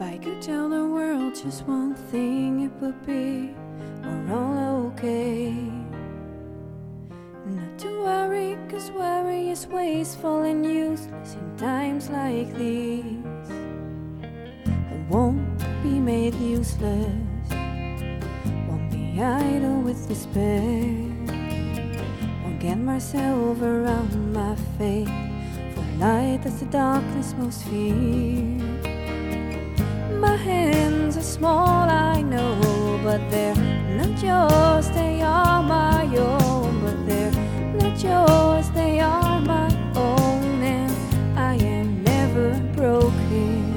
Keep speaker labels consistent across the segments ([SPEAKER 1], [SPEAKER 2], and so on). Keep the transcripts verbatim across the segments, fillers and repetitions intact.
[SPEAKER 1] If I could tell the world just one thing, it would be we're all okay. Not to worry, cause worry is wasteful and useless in times like these. I won't be made useless, won't be idle with despair. Won't get myself around my fate, for light that's the darkness most fear. My hands are small, I know, but they're not yours, they are my own. But they're not yours, they are my own, and I am never broken.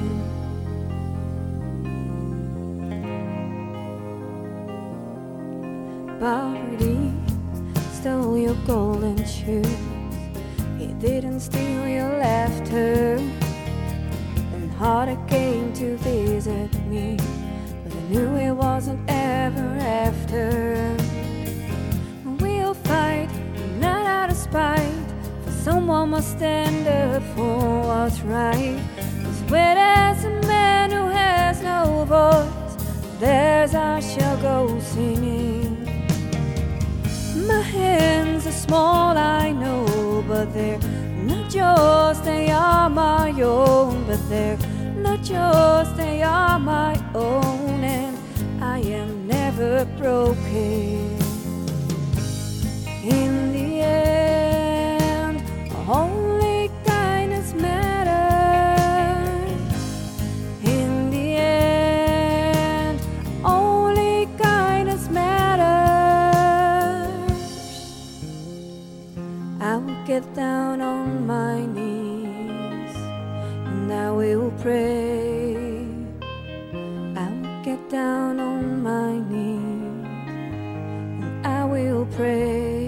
[SPEAKER 1] Poverty stole your golden shoes, it didn't steal your laughter. Heartache came to visit me, but I knew it wasn't ever after. We'll fight, not out of spite, for someone must stand up for what's right. Cause where there's a man who has no voice, there's I shall go singing. My hands are small, I know, but they're not yours, they are my own. But they're not yours, they are my own, and I am never broken. In the end, only kindness matters. In the end, only kindness matters. I will get down on my knees and I will pray. I will get down on my knees and I will pray.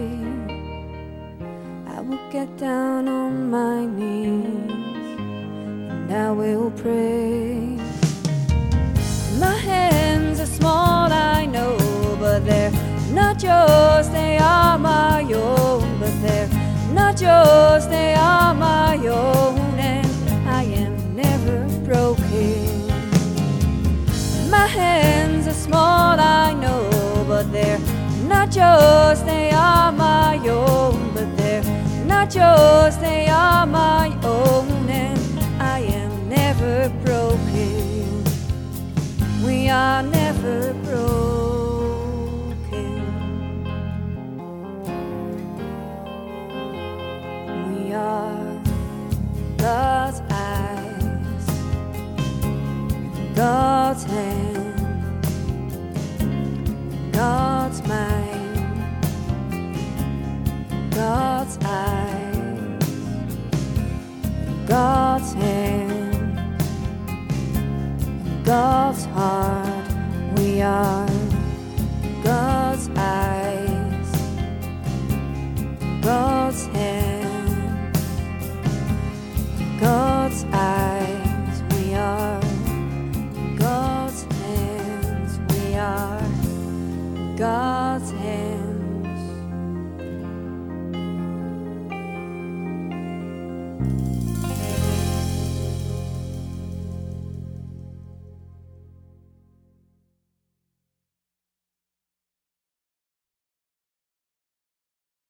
[SPEAKER 1] I will get down on my knees and I will pray. My hands are small, I know, but they're not yours, they are my own. But they're not yours, they are my own, and I am never broken. My hands are small, I know, but they're not yours, they are my own. But they're not yours, they are my own, and I am never broken. We are never broken.